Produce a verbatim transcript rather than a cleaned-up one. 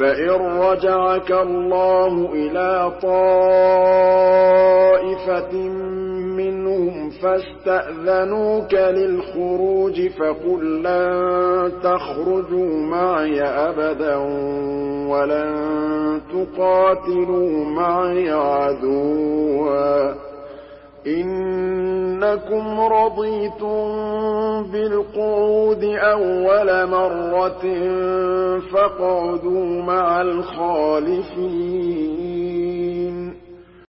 فَإِن رَّجَعَكَ اللَّهُ إِلَىٰ طَائِفَةٍ مِّنْهُمْ فَاسْتَأْذَنُوكَ لِلْخُرُوجِ فَقُل لَّن تَخْرُجُوا مَعِيَ أَبَدًا وَلَن تُقَاتِلُوا مَعِيَ عَدُوًّا ۖ إِنَّكُمْ رَضِيتُم بِالْقُعُودِ أَوَّلَ مَرَّةٍ فَاقْعُدُوا مَعَ الْخَالِفِينَ